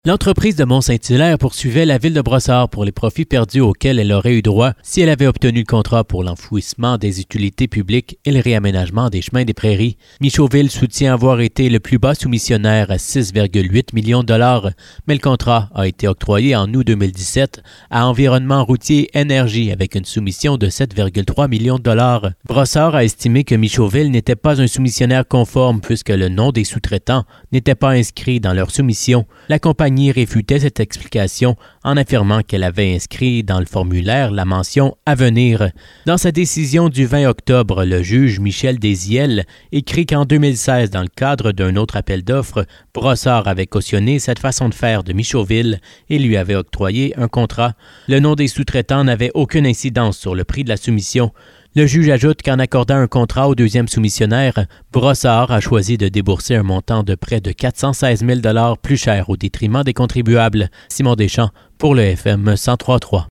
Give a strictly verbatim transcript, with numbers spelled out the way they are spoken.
L'entreprise de Mont-Saint-Hilaire poursuivait la ville de Brossard pour les profits perdus auxquels elle aurait eu droit si elle avait obtenu le contrat pour l'enfouissement des utilités publiques et le réaménagement des chemins des prairies. Michauville soutient avoir été le plus bas soumissionnaire à six virgule huit millions de dollars, mais le contrat a été octroyé en août deux mille dix-sept à Environnement routier Énergie avec une soumission de sept virgule trois millions de dollars. Brossard a estimé que Michauville n'était pas un soumissionnaire conforme puisque le nom des sous-traitants n'était pas inscrit dans leur soumission. La compagnie réfutait cette explication en affirmant qu'elle avait inscrit dans le formulaire la mention « à venir ». Dans sa décision du vingt octobre, le juge Michel Désiel écrit qu'en deux mille seize, dans le cadre d'un autre appel d'offres, Brossard avait cautionné cette façon de faire de Michauville et lui avait octroyé un contrat. Le nom des sous-traitants n'avait aucune incidence sur le prix de la soumission. Le juge ajoute qu'en accordant un contrat au deuxième soumissionnaire, Brossard a choisi de débourser un montant de près de quatre cent seize mille dollars plus cher au détriment des contribuables. Simon Deschamps pour le F M cent trois point trois.